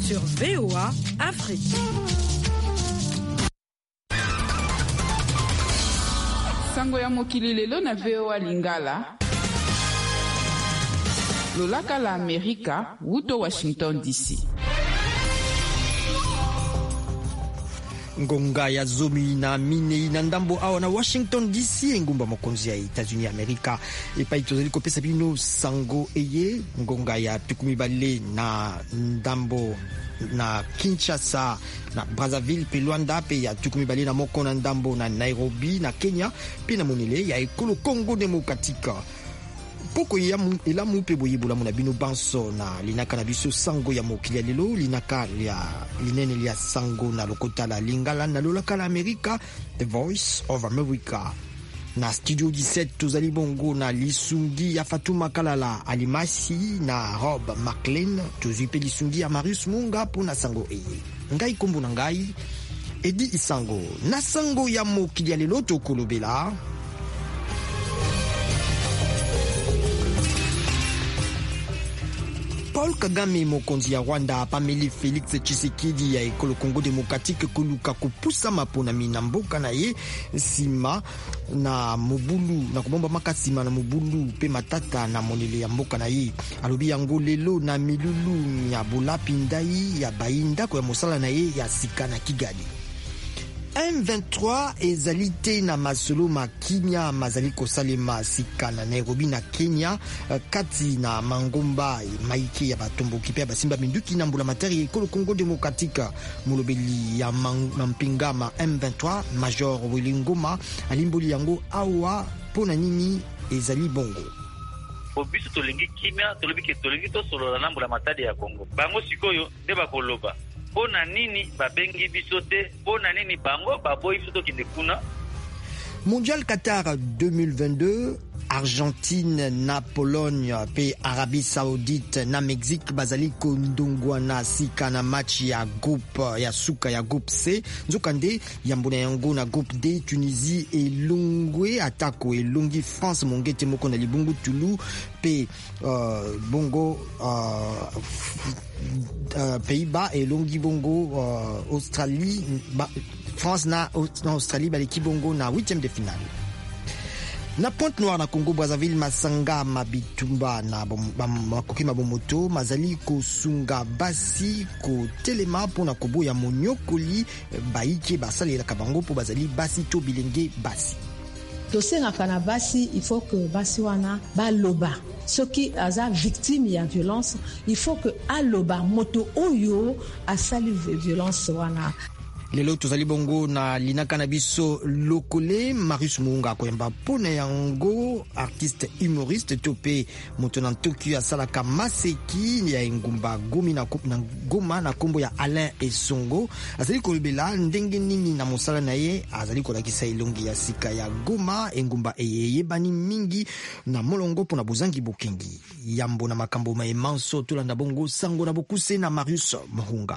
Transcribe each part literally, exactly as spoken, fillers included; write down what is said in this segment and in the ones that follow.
sur V O A Afrique. Sango ya mokili lelo na V O A Lingala. Lolaka la Amerika, wuto Washington D C. Ngonga ya zomi na mine na ndambo awa na Washington D C ngumba mokonzi ya Etats-Unis Amerika epai tozali kopesa bino sango eye ngonga ya tukumi bale na ndambo na Kinshasa na Brazzaville pe Luanda pe ya tukumi bale na moko na ndambo na Nairobi na Kenya pe na monele ya ekolo Congo Demokratika. Poko ya ila mupe boyibula muna bino banso na linaka na biso sango ya mokili ya lelo linaka ya linene ya sango na lokota la Lingala na lolaka la Amerika, The Voice of America. Na studio dix-sept tozali bongo na lisungi ya Fatuma Kalala Alimasi na Rob McLean tozipe lisungi ya Marius Munga pona sango eye. Ngai kombo na ngai Edi Isango na sango ya mokili ya lelo tokolobela Paul Kagame mokonzi ya Rwanda apameli Felix Tshisekedi ya ekolo Congo Demokratike koluka kupusa mapona minamboka na ye sima na mobulu na kubomba makasima na mobulu pe matata na monele ya mboka na ye alobi yango lelo na milulu ya bolapi ndai ya bayinda ko ya mosala na ye ya sika na Kigali. M vingt-trois ezali te na masolo makimia mazali kosalema sika na Nairobi na Kenya kati na mangomba maike ya batomboki pe basimba minduki na mbula materi ekolo Congo Demokratika mulobeli ya mampinga ma M vingt-trois Major Willy Ngoma alimboli yango awa pona nini ezali bongo. Obiso tolingi kimia tolobi ke tolingi to solo na mbula materi ya Congo bango sikoyo nde bakoloba Pona nini babengi biso te, pona nini bango baboyi biso tokende kuna. Mondial Qatar deux mille vingt-deux, Argentine na Pologne pe Arabie Saoudite na Mexique bazali kondongwana sika na match ya groupe ya suka ya groupe C nzokande yambona yango na groupe D Tunisie elongwe atako elongi France mongete moko na libungu Toulouse pe uh, bongo uh, uh, Pays-Bas elongi bongo uh, Australie ba, France na, na Australie baleki bongo na huitième de finale. Na Pointe Noire na Congo Brazzaville masanga mabitumba na makoki mabomoto mazali kosunga basi ko telema pona koboya monyokoli baike basalela kabango po bazali basi to bilenge basi. Tosengaka na basi il faut que basi wana baloba soki aza victime ya violence il faut que aloba moto oyo asali violence wana. Lelo tozali bongo na linaka na biso lokole Marius Munga koyamba pona yango artiste humoriste tope moto na Tokyo asalaka maseki ya ngumba gomi na na goma na kombo ya Alain Esongo azali kolobela ndenge nini na mosala na ye azali kolakisa ilongi ya sika ya goma engumba eyeye bani mingi na molongo pona bozangi bokengi yambo na makambo ma emanso tolanda bongo sango na bokuse na Marius Munga.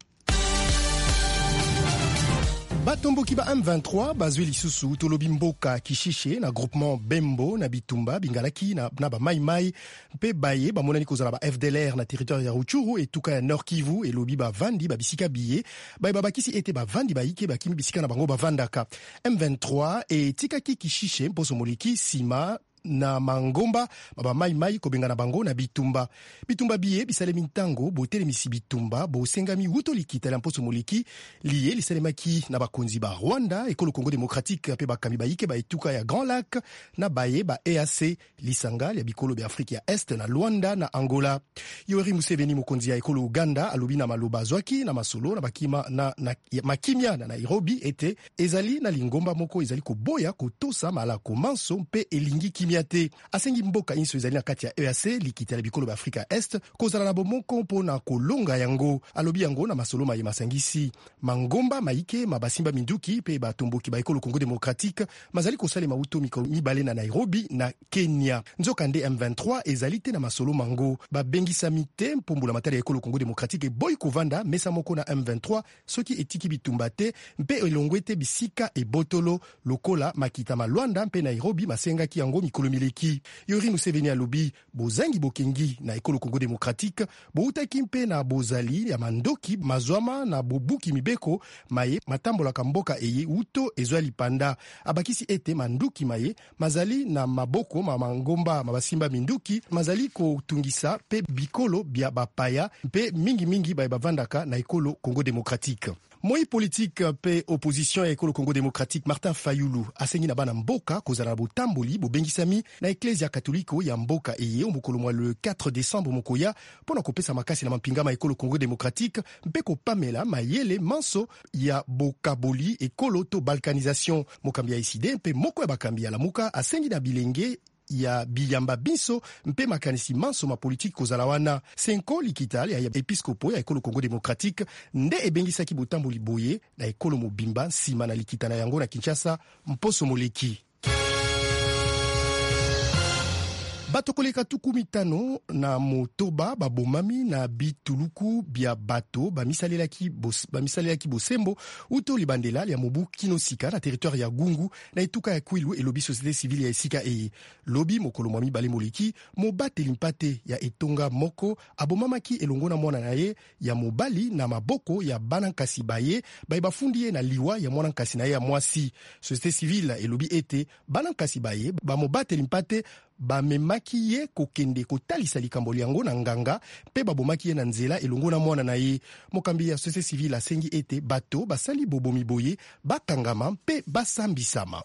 Batomboki ba M vingt-trois bazwi lisusu tolobi mboka kishishe na groupement Bembo na Bitumba bingalaki na, na ba mai mai mpe baye bamonani kozala ba F D L R na territoire ya Rutshuru etuka ya Nord Kivu elobi ba vandi ba bisika biye baye babakisi ete ba vandi baike bakimi bisika na bango bavandaka. M vingt-trois etikaki kishishe mposo moliki sima na mangomba baba mai mai kobenga na bango na Bitumba. Bitumba biye bisalemi ntango botelemisi Bitumba bosengami wuto likita la mposo moliki liye lisalemaki na bakonzi ba Rwanda ekolo Congo Demokratike pe bakami baike ba etuka ya Grand Lac na baye ba E A C lisanga ya bikolo be Afrika ya Est na Luanda na Angola. Yoweri Museveni mokonzi ya ekolo Uganda alobi na maloba zwaki na masolo na bakima na, na makimia na Nairobi ete ezali na lingomba moko ezali koboya kotosa mala komanso mpe elingi kimia te. Asengi mboka inso ezali na kati ya E A C likita la bikolo ba Afrika Est kozala na bomoko mpona kolonga yango. Alobi yango na masolo maye masangisi mangomba maike mabasimba minduki pe batomboki ba ekolo Congo Demokratike mazali kosale mauto mibale na Nairobi na Kenya. Nzokande M vingt-trois ezali te na masolo mango babengisa mite mpombula matali ya ekolo Congo Demokratike boy kovanda mesa moko na M vingt-trois soki etiki Bitumba te mpe elongwete bisika e botolo lokola makita ma Luanda mpe Nairobi masengaki yango mikolo mileki. Yoweri Museveni alobi bozangi bokengi na ekolo Congo démocratique boutaki mpe na bozali ya mandoki mazwama na bobuki mibeko maye matambolaka mboka eye uto ezwa lipanda. Abakisi ete manduki maye mazali na maboko ma mangomba mabasimba minduki mazali kotungisa pe bikolo bia bapaya pe mingi mingi baye bavandaka na ekolo Congo démocratique. Moi politique pe opposition ya ekolo Congo démocratique Martin Fayulu asengi na bana mboka kozala botamboli bobengisami na eklezia katoliko ya mboka eye omokolo mwa le quatre décembre mokoya pona kopesa makasi na mampinga ma ekolo Congo démocratique mpe kopamela mayele manso ya bokaboli ekolo to balkanisation. Mokambi ya iside mpe moko ya bakambi ya lamuka asengi na bilenge ya biyamba biso mpe makanisi manso ma politique kozala wana. Senko likitali ya episkopo ya ekolo Congo démocratique nde ebengisaki botamboli boye na ekolo mobimba nsima na likita na yango na Kinshasa mposo moleki. Bato koleka tuku mitano na motoba babomami na bituluku bia bato bamisalelaki bos, bamisalelaki bosembo uto libandela ya mobu kinosika na territoire ya Gungu na etuka ya Kwilu elobi société civile ya esika eye. Lobi mokolo mwami bale moleki mobateli mpate ya etonga moko abomamaki elongo na mwana na ye ya mobali na maboko ya bana nkasi baye baye bafundi ye na liwa ya mwana nkasi na ye ya mwasi. Société civile elobi ete bana nkasi baye ba mobateli mpate bamemaki ye kokende kotalisa likambo yango na nganga pe babomaki ye na nzela elongo na mwana na ye. Mokambi ya société civile asengi ete bato basali bobomi boye bakangama pe basambisama.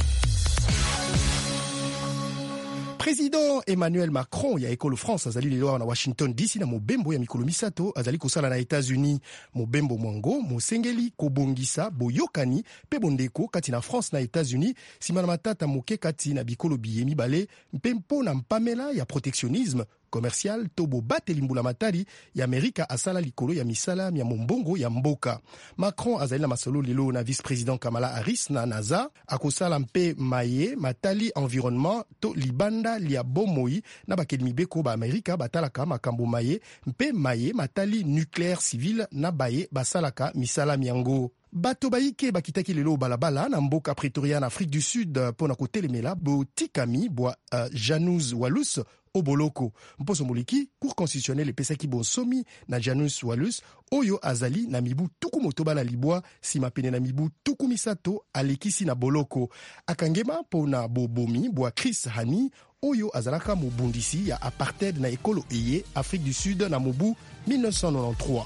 Président Emmanuel Macron ya ekolo France azali lelo na Washington D C na mobembo ya mikolo misato azali kosala na États-Unis. Mobembo mwango mosengeli kobongisa boyokani pe bondeko kati na France na États-Unis sima na matata moke kati na bikolo biye mibale mpe mpo na mpamela ya protectionnisme commercial tobo bateli mbula matari ya Amerika asala likolo ya misala ya mombongo ya mboka. Macron azali na masolo lelo na vice-président Kamala Harris na NASA akosala mpe maye matali environnement to libanda lia bomoi na bakeli mibeko ba Amerika batalaka makambo maye mpe maye matali nucléaire civil na baye basalaka misala miango. Bato baike bakitaki lelo balabala na mboka Pretoria na Afrique du Sud pona kotelemela botikami bwa uh, Janus Walus Oboloko. Mposo moliki cour constitutionnelle epesaki bonsomi na Janus Walus oyo azali na mibu tuku motoba na libwa sima pene na mibu tuku misato alekisi na boloko. Akangema pona bobomi bwa Chris Hani oyo azalaka mobundisi ya apartheid na ekolo eye Afrique du Sud na mobu mille neuf cent quatre-vingt-treize.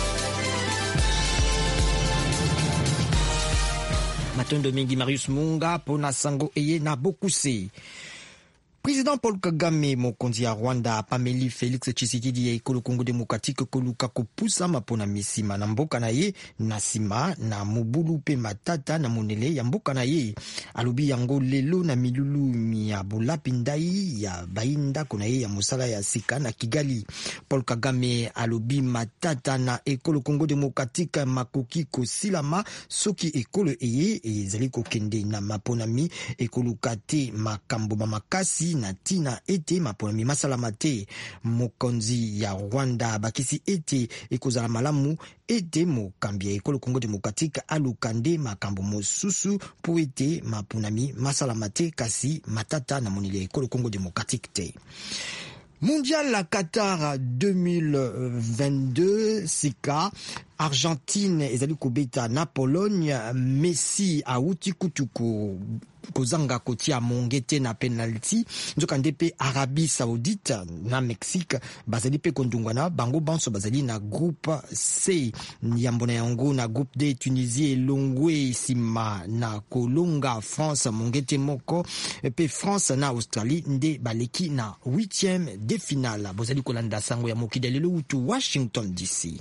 Matondo mingi Marius Munga pona sango eye na bokuse. Président Paul Kagame mokonzi ya Rwanda Pameli Félix Tshisekedi ya ekolo Congo démocratique koluka kopusa mapona misima na mboka na ye na sima na mobulu pe matata na monele ya mboka na ye. Alobi yango lelo na milulu ya bolapi ndai ya bainda kona ye ya musala ya sika na Kigali. Paul Kagame alobi matata na ekolo Congo démocratique makoki kosilama soki ekolo eye ezali kokende na maponami ekolo kate makambo ba makasi na tina ete maponami masalama te. Mokonzi ya Rwanda bakisi ete ekozala malamu ete mokambi ya ekolo Congo démocratique alukande makambo mosusu po ete maponami masalama te kasi matata na monile ya ekolo Congo démocratique te. Mondial la Qatar deux mille vingt-deux sika Argentine ezali kobeta na Pologne. Messi auti kutuku kozanga kotia mongete na penalty nzoka ndepe Arabie Saoudite na Mexique bazali pe kondungwana bango banso bazali na groupe C yambona yango na groupe D Tunisie elongwe sima na kolonga France mongete moko pe France na Australie nde baleki na huitième de finale. Bozali kolanda sango ya mokida lelo utu Washington D C.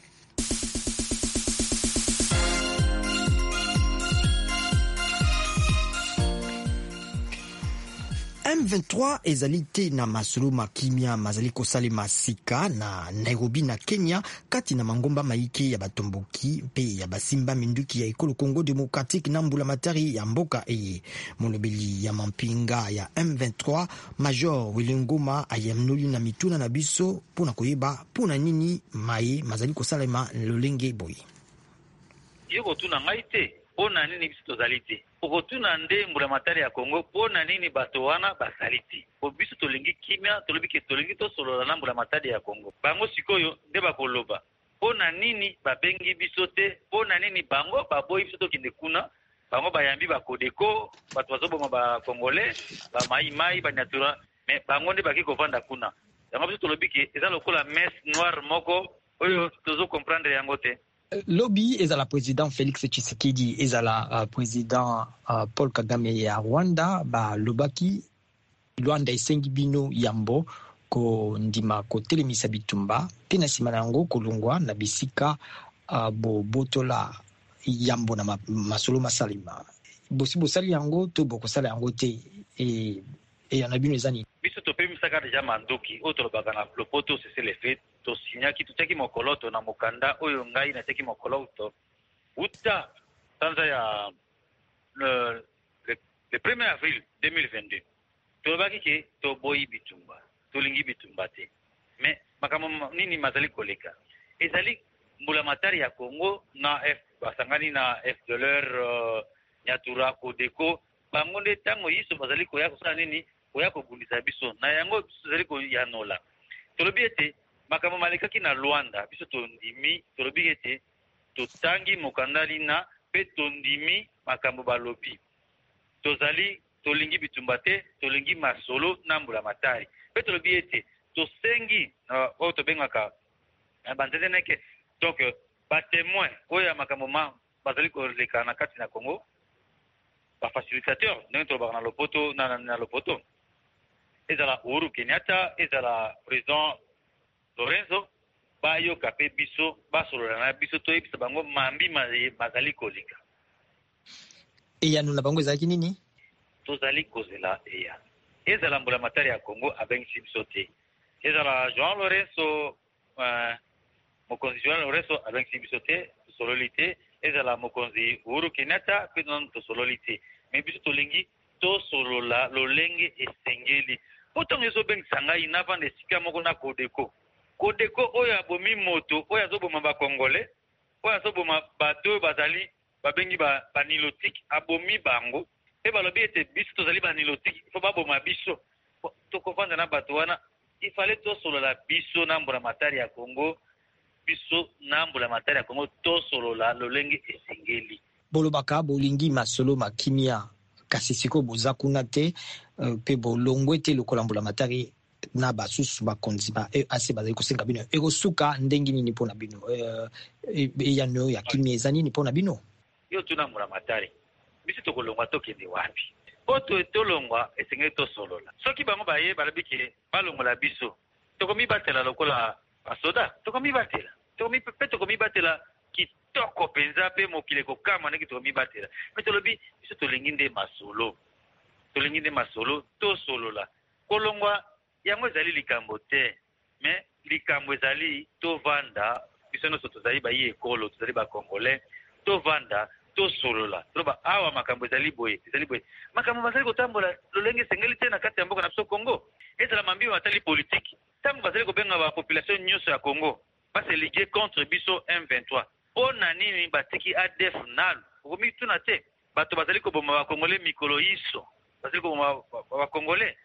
M vingt-trois ezali te na masolo makimia mazali kosali masika na Nairobi na Kenya kati na mangomba maike ya batomboki pe ya basimba minduki ya ekolo Congo démocratique na mbula matari ya mboka eye. Molobeli ya mampinga ya M vingt-trois Major Wilingoma ayamnoli na mituna na biso pona koyeba pona nini maye mazali kosalema lolenge boy. Yoko tuna ngai te pona nini biso tozali te okotuna nde mbulamatari ya Congo pona nini bato wana basali te po biso tolingi kimia tolobi ke tolingi tosolola na mbulamatari ya Congo bango sikoyo nde bakoloba pona nini babengi biso te pona nini bango baboyi biso tokende kuna bango bayambi bakodeko bato bazoboma bakongolais bamaimai banyatura me bango nde baki kovanda kuna yango biso tolobi ke eza lokola messe noire moko oyo tozo comprendre yango te. Lobi ezala président Félix Tshisekedi ezala uh, président uh, Paul Kagame ya Rwanda ba lobaki Rwanda esengi bino yambo ko ndima ko telemisa bitumba pena simana yango kolungwa na bisika uh, bo botola yambo na ma, masolo masalima bosi bosali yango to bokosala yango te e e yana bino ezani biso topemisaka deja mandoki oyo tolobaka na lopoto c'est le fait tosinyaki tutiaki mokolo to na mokanda oyo ngai natiaki mokolo to uta sanza ya le, le, le premier avril deux mille vingt-deux tolobaki ke toboyi bitumba tolingi bitumba te mais makambo nini mazali koleka ezali mbulamatari ya Congo na F basangani na F de leur uh, nyatura kodeko bango nde tango yiso bazali koya kosala nini koya kobundisa biso na yango biso zali koyanola tolobi ete makambo malekaki na Luanda biso tondimi tolobi ete totangi mokandali na pe tondimi makambo balobi tozali tolingi bitumba te tolingi masolo na mbulamatari pe tolobi ete tosengi oyo uh, tobengaka uh, banzendeneke donc uh, batémoin oyo ya makambo ma bazali koleka na kati na Congo bafacilitateur ndenge tolobaka na lopoto na, na, na lopoto ezala Uhuru Kenyatta ezala président Lorenzo bayoka pe biso basolola na biso toyebisa bango mambi mazali koleka eyano na bango ezalaki nini tozali kozela eya ezala mbulamatari ya Congo abengisi biso te ezala João Lorenzo uh, mokonzi João Lorenzo abengisi biso te tosololi te ezala mokonzi Uhuru Kenyatta pe non tosololi te me biso tolingi tosolola lolenge esengeli potongo ezobengisa ngai navanda esika moko na kodeko kodeko oyo abomi moto oyo azoboma bakongole oyo azoboma bato oyo bazali babengi banilotique abomi bango pe balobi ete biso tozali banilotique fo baboma biso tokovanda na bato wana ifale tosolola biso na mbulamatari ya Congo biso na mbulamatari ya Congo tosolola lolenge esengeli bolobaka bolingi masolo makimia kasi siko boza kuna te uh, pe bolongwe te lokola mbulamatari na basusu bakonzi ba e ase bazali kosenga bino ekosuka ndenge nini mpona bino uh, e, eyano ya kimia eza nini mpona bino yo tuna mbulamatari biso tokolongwa tokende wapi po tolongwa esengeli tosolola soki bango baye balobiki balongola biso tokomibatela lokola basoda tokomibatela tokomipe tokomibatela kitoko penza pe mokili kokama ndenge tokomibatela me tolobi biso tolingi nde masolo tolingi nde masolo tosolola kolongwa yango ezali likambo te me likambo ezali tovanda biso nyonso tozali bayi ekolo tozali bakongolais tovanda tosolola toloba awa makambo ezali boye ezali boye makambo bazali kotambola lolenge esengeli te na kati ya mboka na biso Congo ezala mambi batali politique ntango bazali kobenga bapopulation nyonso ya Congo baseligie contre biso M vingt-trois mpona nini batiki A D F nalo okomi tuna te bato bazali koboma bakongolais mikolo iso bazali koboma bakongolais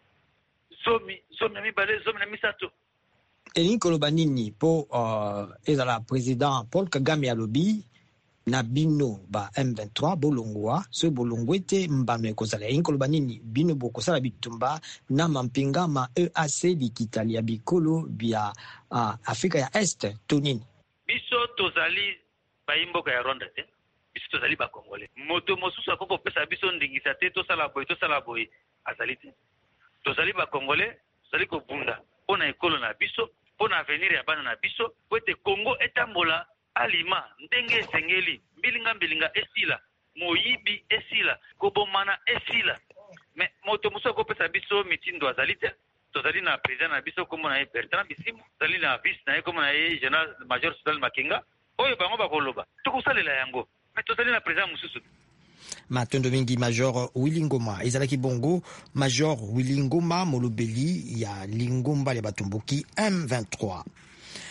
zomi zomi na mibale zomi na misato elingi koloba nini mpo uh, ezala président Paul Kagame alobi na bino ba M vingt-trois bolongwa so bolongwe te mbano ekozala elingi koloba nini bino bokosala bitumba na mampinga ma E A C likitali ya bikolo bya uh, Afrika ya Est to nini biso tozali bayimboka ya Rwanda te biso tozali bakongolais moto mosusu akoko kopesa biso ndingisa te tosala boye tosala boye azali te tozali bakongolais tozali kobunda mpona ekolo na biso mpona avenir ya bana na biso po ete Congo etambola alima ndenge esengeli mbilinga mbilinga esila moyibi esila kobomana esila me moto mosusu akopesa biso mitindo azali te tozali na président na biso kombo na ye Bertrand Bisimwa tozali na vice na ye kombo na ye général major Sudal Makenga oyo bango bakoloba tokosalela yango me tozali na président mosusu matondo mingi Major Willy Ngoma ezalaki bongo Major Willy Ngoma molobeli ya lingomba ya batumbuki M vingt-trois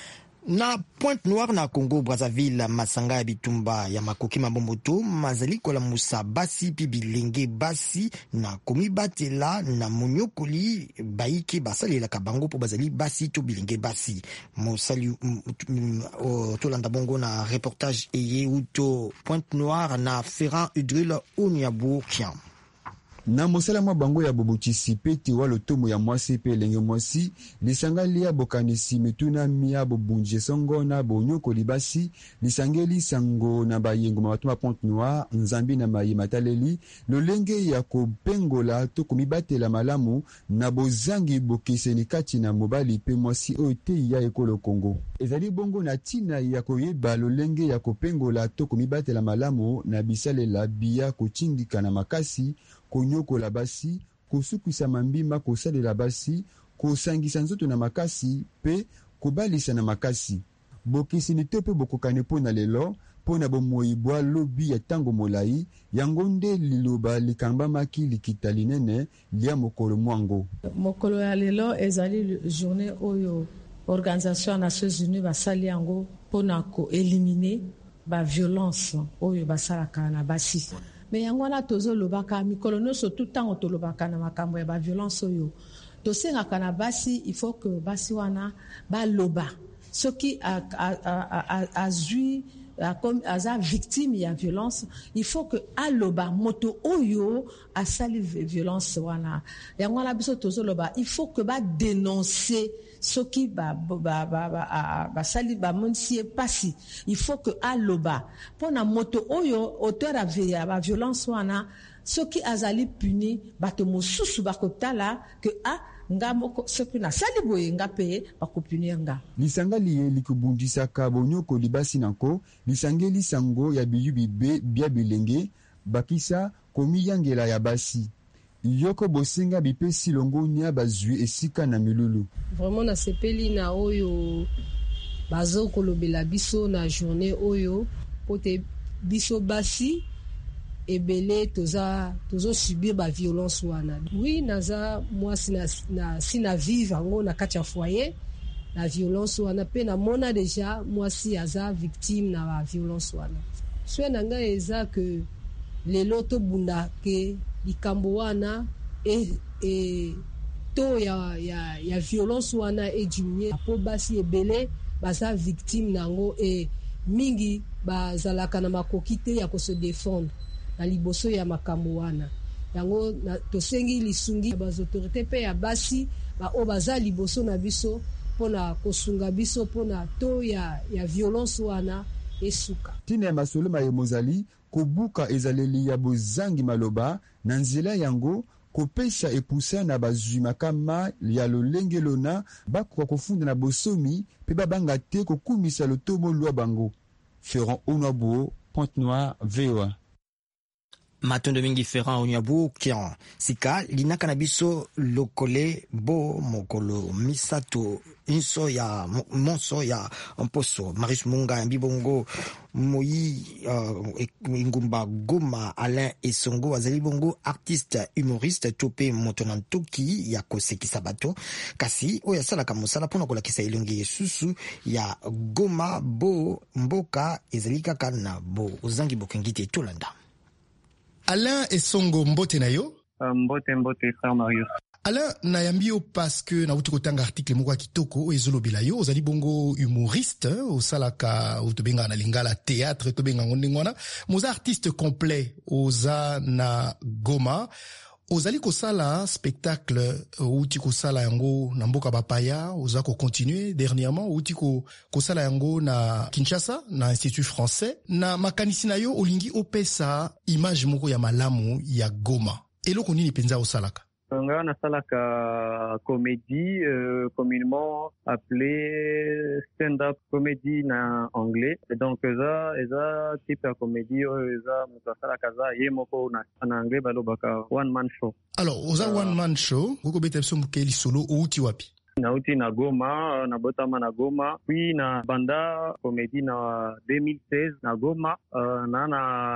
Na Pointe Noire na Congo Brazzaville, masanga ya bitumba ya makoki mabomboto mazali kola musa basi pi bilenge basi na komi batela na monyokoli baiki basalela kabango po bazali basi to bilenge basi mosali tolanda bongo na reportage eye uto Pointe Noire na Ferrand Udril Onyabu Kiam. Na mosala mwa bango ya bobotisi pete wa lotomo ya mwasi pe lenge mwasi lisanga lia bokanisi mituna mia bobunje songo na bonyoko libasi lisangeli sango na bayengo matuma Pointe Noire nzambi na mayi mataleli lolenge ya kopengola to komibatela malamu na bozangi bokiseni kati na mobali pe mwasi ote ya ekolo Kongo ezali bongo na tina ya koyeba lolenge ya kopengola to komibatela malamu na bisalela biya kochindika na makasi konyoko la basi kosukisa mambima kosalela basi kosangisa nzoto na makasi pe kobalisa na makasi bokisi ni tope bokokane pona lelo pona bomoyibwa lobi ya tango molai yango nde liloba likamba maki likita linene lia mokolo mwango mokolo ya lelo ezali journée oyo Organisation des Nations Unies basali yango pona ko éliminer ba violence oyo basalaka na basi. Mais yango wana tozolobaka mikolo nyonso tout temps tolobaka na makambo ya ba violence oyo tosengaka na basi il faut que basi wana baloba soki azui comme aza victime ya violence il faut que aloba moto oyo asali violence wana yango wana biso tozoloba il faut que ba dénoncer soki ba ba ba ba sali ba monsie pasi il faut que aloba pona moto oyo auteur ya ba violence wana soki azali puni bato mosusu bakotala que a nga moko soki na sali boye nga pe bakopunir nga lisanga liye likubundisaka bonyoko libasi nako lisangeli sango ya biyubi be bia bilenge bakisa komiyangela ya basi yoko bosenga bipesi longo nya bazui esika na milulu vraiment na sepeli na oyo bazo kolobela biso na journée oyo pote biso basi ebele toza tozo subir ba violence wana oui naza moi sina na sina vivre ngo na kati ya foyer la violence wana pe na mona déjà moi si aza victime na ba violence wana so na nga eza que lelo to bunda ke likambo wana e e to ya ya ya violence wana e diminuer po basi ebele baza victime nango e mingi bazalaka na makokite ya ko se défendre na liboso ya makambo wana yango tosengi lisungi ba autorité pe ya basi ba o baza liboso na biso pona kosunga biso pona to ya ya violence wana esuka tina masolo ma yemozali kobuka ezaleli ya bozangi maloba na nzela yango kopesha epusa na bazwi makama ya lolenge lona bakoka kofunda na bosomi pe babanga te kokumisa lotomo lwa bango Ferrand Onyabu Pointe Noire V O A Matondo mingi Ferrand Onyabu Kian sika linaka na biso lokole bo mokolo misato inso ya monso ya mposo Maris Munga mbibongo moyi uh, ngumba Goma Alain Esongo azali bongo artiste humoriste tope motonantoki ya kosekisa bato kasi oya sala kamosala pona kolakisa elongi yesusu ya Goma bo mboka ezali kaka na bo uzangi bokengite tolanda Alain Esongo mbote na yo? Mbote mbote frère Marius. Alain na yambi yo parce que na uti kotanga article moko ya kitoko ezolo bila yo ozali bongo humoriste osalaka otobenga na lingala théâtre tobenga ngondingwana moza artiste complet oza na Goma ozali kosala spectacle uti kosala yango na mboka bapaya oza ko continuer dernièrement uti ko kosala yango na Kinshasa na Institut Français na makanisi na yo olingi opesa image moko ya malamu ya Goma eloko nini penza osalaka nga nasalaka comédie euh, communément appelée stand-up comédie na anglais et donc eza eza type ya comédie eza mutasala za ye moko na en anglais balobaka one man show. Alors oza uh, one man show koko beta biso mukeli solo outi wapi? nauti na Goma na botama na Goma puis na banda comédie na deux mille seize na Goma uh, na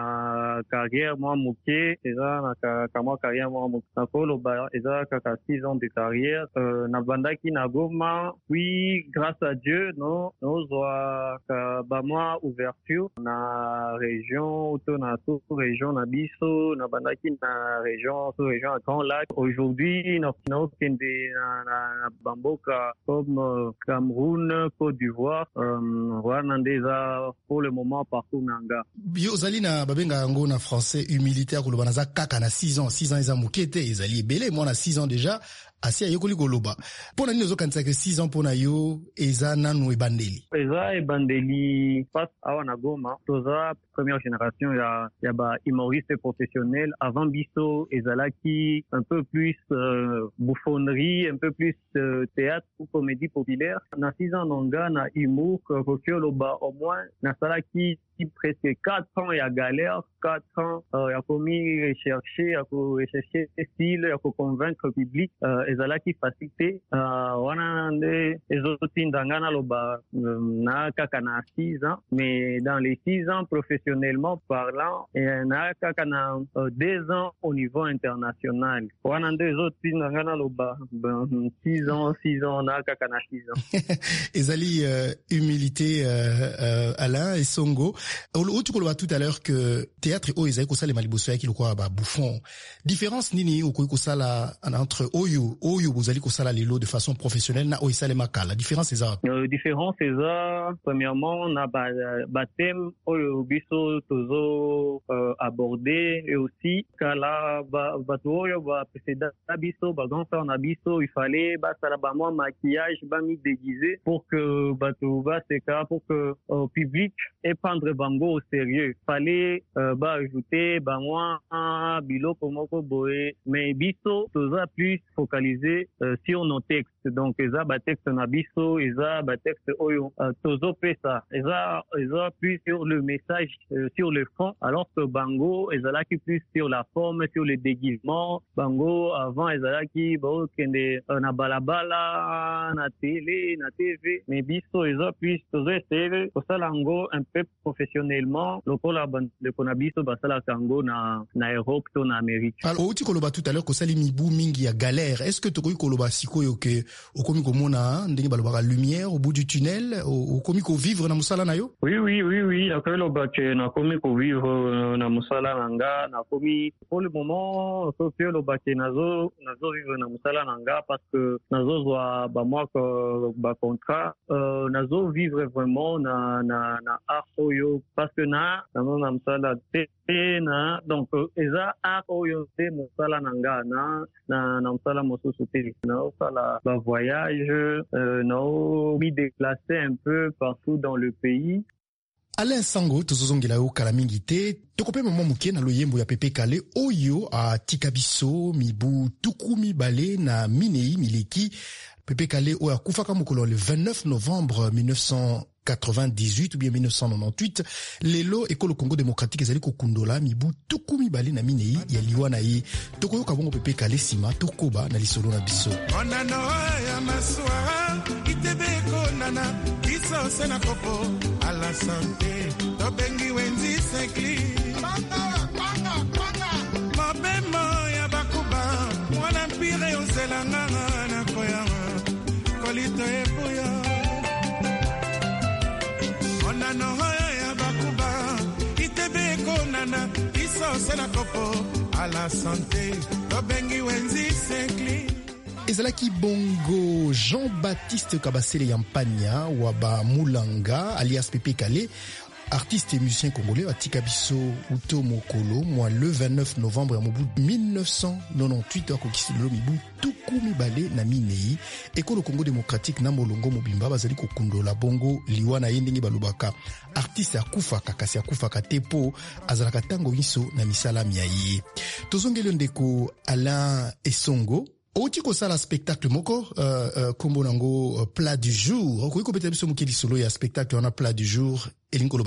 na carrière moi moké eza na kama carrière moi moké na koloba eza kaka six ans de carrière uh, na banda ki na Goma puis grâce à Dieu no no zwa ka ba moi ouverture na région auto na sous région na biso na banda ki na région sous région à Grand Lac aujourd'hui na na kende na, na bamboka comme euh, Cameroun, Côte d'Ivoire euh, Rwanda pour le moment partout nanga yo zali na babenga ngo na français humilité koloba na za kaka na six ans six ans eza mokete ezali ebele moi na six ans déjà asi ayekoli koloba pona nini ozokanisa ke six ans pona yo eza nanu ebandeli eza ebandeli pas awa na Goma toza première génération ya ya ba humoriste professionnel avant biso ezalaki un peu plus euh, bouffonnerie un peu plus euh, théâtre ou comédie populaire na six ans nanga na humour kokoloba au moins na salaki presque quatre ans ya galère quatre ans euh, ya komi rechercher ya ko rechercher style ya ko convaincre public euh, ezalaki facilité uh, wana nde ezotindanga na loba na kaka na six ans mais dans les six ans professionnellement parlant na kaka na uh, deux ans au niveau international wana nde ezotindanga na loba six ans six ans na kaka na six ans ezali uh, humilité uh, uh, Alain et Songo tu koloba tout à l'heure que théâtre o ezali kosala maliboso yaki lokwa ba bouffon différence nini okoki kosala entre oyo oyo bozali kosala lelo de façon professionnelle na o isale makala différence eza euh, différence eza premièrement na ba, ba thème oyo biso tozo euh, aborder et aussi kala ba bato oyo ba précédent biso ba grand frère na biso il fallait ba sala ba moi maquillage ba mi déguisé pour que bato ba seka pour que au euh, public et prendre bango au sérieux fallait euh, ba ajouter ba moi biloko moko boye mais biso toza plus focalisé euh, sur nos textes donc eza ba texte na biso eza ba texte oyo uh, tozo pesa eza eza plus sur le message euh, sur le fond alors que bango ezalaki plus sur la forme sur le déguisement bango avant ezalaki bo kende uh, na balabala na télé na T V mais biso eza plus tozo essayer kosala ngo un peu professionnellement lokola de konabiso basala kango na na Europe to na Amérique. Alors uti koloba tout à l'heure kosali mibu mingi ya galère est-ce que tokoki koloba sikoyo ke okomi komona ndenge balobaka lumière au bout du tunnel okomi ko vivre na musala na yo? Oui oui oui oui akoloba ke na komi ko vivre na musala nanga na komi pour le moment so que loba ke nazo nazo vivre na musala nanga parce que nazo zwa ba moi ko ba contrat euh, nazo vivre vraiment na na na art oyo parce que na na na musala te na donc eza art oyo te musala nanga na na na musala mosusu te na sala ba voyage euh, na mi déplacer un peu partout dans le pays. Alain Sango tozozongela yo kala mingi te tokope mama muke na loyembo ya Pepe Kale oyo a tikabiso mibu tuku mibale na minei mileki Pepe Kale oyo akufaka mokolo le vingt-neuf novembre mille neuf cent quatre-vingt-dix-huit ou bien mille neuf cent quatre-vingt-dix-huit lelo ekolo Congo démocratique ezali kokundola mibu tuku mibale na minei ya liwa na ye tokoyoka bongo Pepe Kale sima tokoba na lisolo na biso onano ya maswa itebeko nana biso sena kopo à la santé tobengi wenzi sekli mabemo ya bakuba mwana mpire ozelanga na koya kolito epuya onano ya bakuba itebeko nana biso sena kopo à la santé tobengi wenzi sekli ezalaki bongo Jean-Baptiste Kabasele Yampania waba Mulanga alias Pepe Kale artiste et musicien congolais atika biso uto mokolo moi le vingt-neuf novembre ya mobu mille neuf cent quatre-vingt-dix-huit akokisi lelo mibu tuku mibale na minei ekolo Congo démocratique na molongo mobimba bazali kokundola bongo liwa na ye ndenge balobaka artiste akufaka kasi akufaka te po azalaka tango nyonso na misala ya ye tozongeli ndeko Alain Esongo Oti kosala spectacle moko euh, euh, kombo nango uh, plat du jour okoki kopeta biso mokili solo ya spectacle wana plat du jour elingi kolobani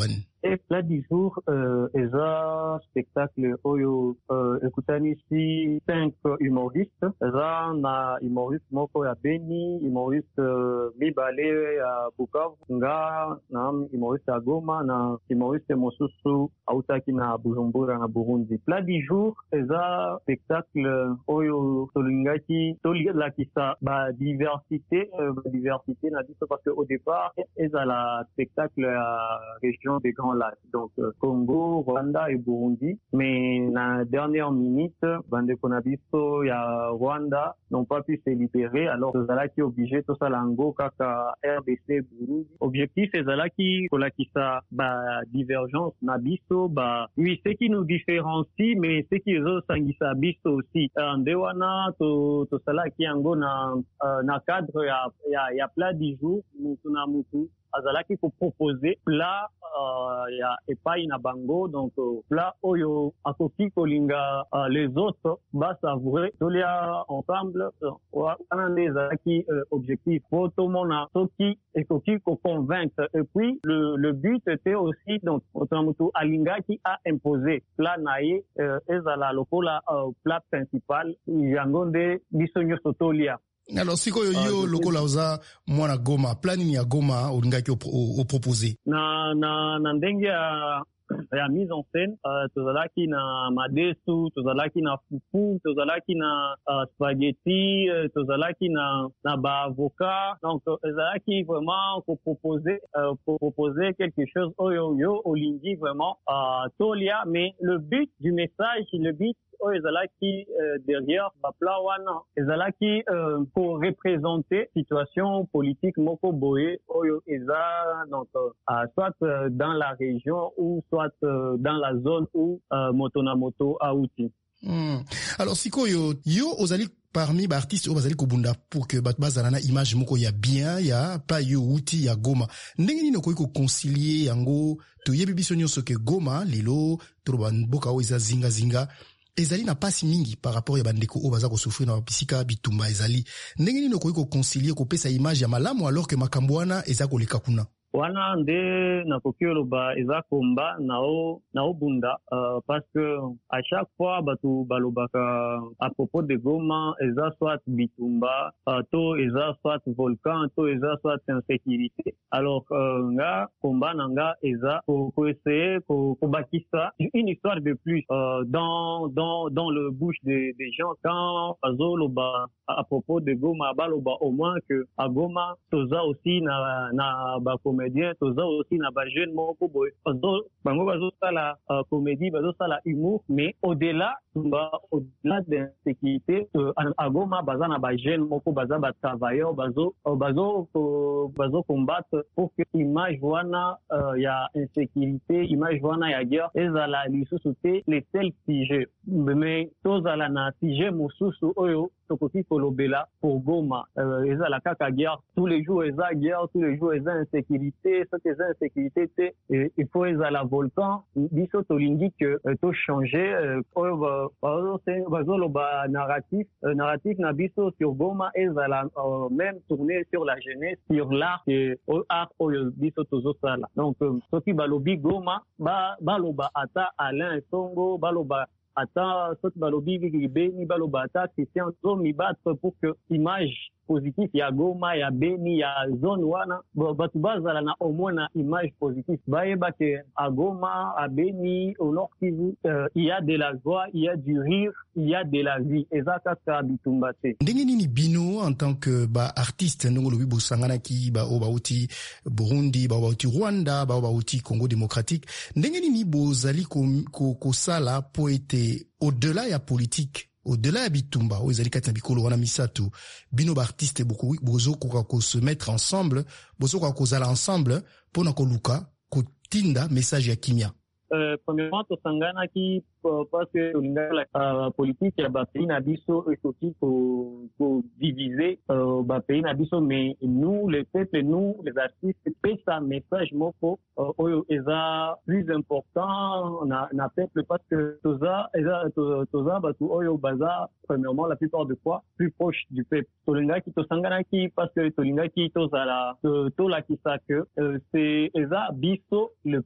Et plat du jour, euh, eza spectacle oyo euh, ekutani ici cinq humoristes. Eza na humoriste moko ya Beni, humoriste euh, mibale ya Bukavu, nga na humoriste ya Goma na humoriste mosusu autaki na Bujumbura na Burundi. Plat du jour, eza spectacle oyo tolingaki tolakisa ba diversité euh, ba diversité na biso parce que au départ eza la spectacle à région des Grands Lacs, donc euh, Congo, Rwanda et Burundi. Mais na dernière minute, bande konabiso ya Rwanda n'ont pas pu se libérer, alors tozalaki obligé to salango kaka R D C Burundi. Objectif ezalaki kolakisa ba divergence na biso, ba oui, ce qui nous différencie, mais ce qui ezo sangisa biso aussi. Ndewana to to salaki yango na uh, na cadre ya ya, ya plat du jour mutu na mutu azalaki ko proposer plat uh, ya epai na bango, donc uh, plat oyo akoki kolinga uh, les autres ba savourer tolia ensemble wana uh, ezalaki uh, objectif pour tout le monde soki ekoki ko convaincre. Et puis le le but était aussi donc otamutu alinga qui a imposé plat naye uh, ezala lokola uh, plat principal yango nde biso nyonso tolia. Alors sikoyo yo lokola oza mwana Goma, planning ya Goma olingaki o proposer na na na ndenge ya ya mise en scène, uh, tozalaki na madesu, tozalaki na fufu, tozalaki na uh, spaghetti, uh, tozalaki na na ba avocat. Donc tozalaki vraiment pour proposer uh, pour proposer quelque chose oyo yo olingi vraiment uh, tolia, mais le but du message, le but oyo ezalaki euh, derrière bapla wana ezalaki euh, pour représenter situation politique moko boye oyo eza donc euh, soit euh, dans la région ou soit euh, dans la zone où euh, moto na moto auti. Hmm. Alors sikoyo yo ozali parmi ba artistes oyo bazali kobunda pour que bato bazala na image moko ya bien ya pa yo uti ya Goma, ndenge nini okoki koconcilier yango toyebi biso nyonso ke Goma lelo toloba mboka oyo eza zinga zinga ezali na pasi mingi par rapport ya bandeko oyo baza kosufrir na bisika bitumba ezali, ndenge nini okoki koconcilier kopesa image ya malamu alors que makambo wana eza koleka kuna wana nde nakoki oloba eza komba nao nao bunda uh, parce que à chaque fois batu balobaka à propos de Goma eza soit bitumba uh, to eza soit volcan to eza soit insécurité. Alors uh, nga komba nanga eza ko essayer ko bakisa une histoire de plus uh, dans dans dans le bouche des des gens quand bazoloba à propos de Goma baloba au moins que à Goma toza aussi na na ba comédien toza aussi na ba jeune moko boy bazo bango bazo sala uh, comédie bazo sala humour, mais au-delà ba au-delà de l'insécurité uh, à Goma baza na ba jeune moko baza ba travailleurs bazo uh, bazo uh, bazo combattre pour que image wana uh, ya insécurité image wana ya guerre ezala lisusu te les seuls sujets, mais tozala na sujet mosusu oyo tokoki kolobela pour Goma euh, ezala kaka guerre tous les jours eza guerre tous les jours eza insécurité ce que eza insécurité te il faut ezala volcan biso tolingi que euh, to changer oyo euh, bazoloba narratif euh, narratif na biso sur Goma ezala euh, même tourner sur la jeunesse sur l'art et art oyo biso tozosala. Donc euh, soki balobi Goma ba baloba ata Alain Songo baloba ata soki balobi Beni baloba ata Christian zomi battre pour que image positif ya Goma ya Beni ya zone wana batu bazala na au moins na image positive bayeba ke à Goma à Beni au Nord Kivu euh, il y a de la joie, il y a du rire, il y a de la vie ezaka ka bitumbate. Ndenge nini bino en tant que ba artiste ndongo lobi bosangana ki ba o bauti Burundi ba bauti Rwanda ba bauti Congo démocratique, ndenge nini bozali ko ko, ko sala po ete au-delà ya politique au-delà ya bitumba oyo ezali kati na bikolo wana misato bino ba artiste beaucoup bozo ko se mettre ensemble bozo ko kozala ensemble pona koluka kotinda message ya kimia. Euh, premièrement tosangana ki parce que la uh, politique ya ba pays na biso ekoki ko ko diviser uh, ba pays na biso, mais nous les peuples nous les artistes pesa message moko uh, oyo eza plus important na na peuple parce que toza eza toza batu oyo baza premièrement la plupart des fois plus proche du peuple. Tolinga ki tosangana ki parce que tolinga ki tozala to la ki sa que uh, c'est eza biso le peuple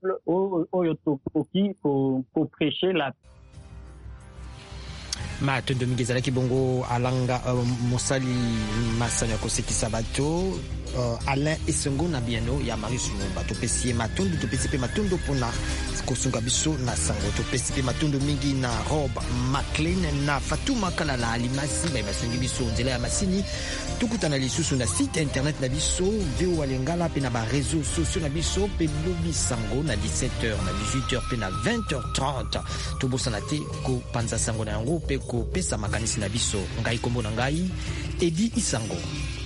peuple oyo tokoki koprêcher la matondo mingi ezalaki bongo alanga uh, mosali masano ya kosekisa bato uh, Alain Esongo na bieno ya Marius Lumumba. Topesi ye matondo, topesi pe matondo mpona kosunga biso na sango. Topesi pe matondo mingi na Rob McLean na Fatuma Kalala Alimasi ba basungi biso nzela ya masini. Tukutana lisusu na site internet na biso V O A Lingala pe na ba réseaux sociaux na biso pe lobi sango na dix-sept heures na dix-huit heures pe na vingt heures trente. Tobosana te ko panza sango na yango pe ko pesa makanisi na biso. Ngai kombo na ngai Edi Isango.